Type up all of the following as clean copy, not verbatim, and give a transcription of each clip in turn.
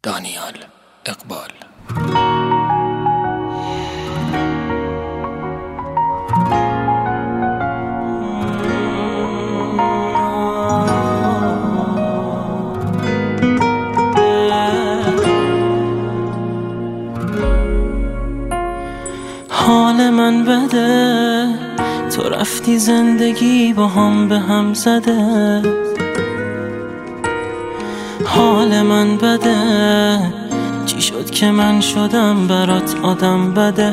دانیال اقبال. حال من بده، تو رفتی زندگی با هم به هم زده. حال من بده، چی شد که من شدم برات آدم بده.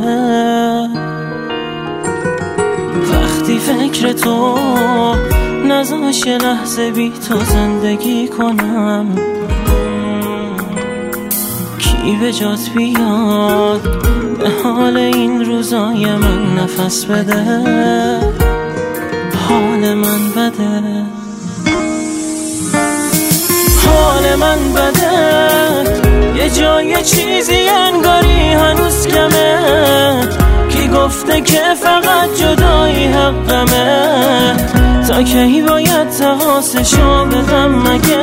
وقتی فکر تو نذاش یه لحظه بی تو زندگی کنم، کی به جات بیاد به حال این روزای من نفس بده. حال من بده، حال من بده، یه جای چیزی انگاری هنوز کمه. کی گفته که فقط جدایی حقمه؟ تا کی باید تقاسشو بدم مگه؟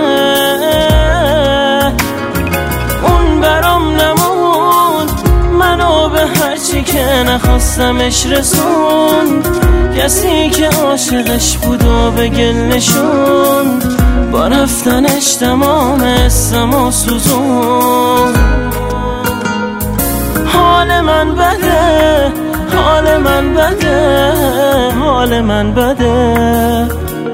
اون برام نموند، منو به هرچی که نخواستمش رسوند. کسی که عاشقش بود و به گل نشوند، با رفتنش تمام اسمو سوزون. حال من بده، حال من بده، حال من بده.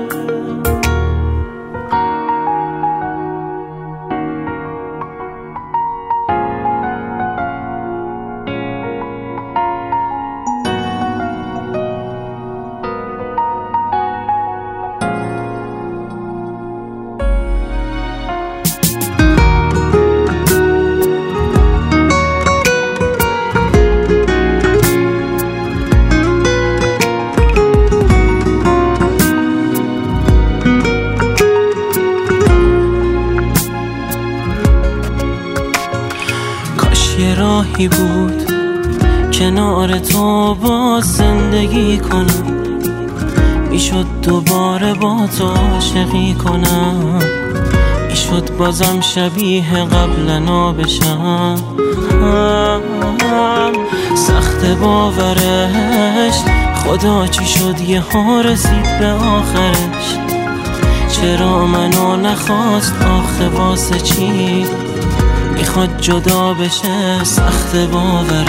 یه راهی بود کنار تو باز زندگی کنم، میشد دوباره با تو عاشقی کنم، میشد بازم شبیه قبلنا بشم. سخت باورش، خدا چی شد یه ها رسید به آخرش. چرا منو نخواست آخه واسه چی؟ میخواد جدا بشه سخت باورش.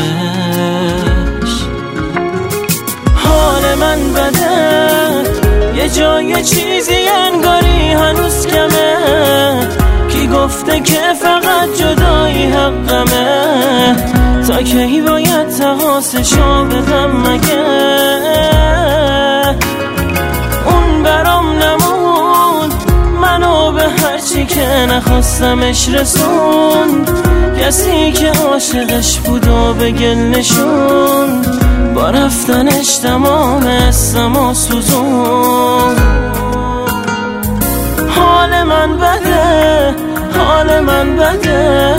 حال من بده، یه جای چیزی انگاری هنوز کمه. کی گفته که فقط جدایی حقمه؟ تا کی باید تقاسشو بدم مگه؟ اون برام نموند، منو به هرچی که نخواستمش رسوند. کسی که عاشقش بود و به گل نشوند، با رفتنش تمام اسمو سوزون. حال من بده، حال من بده،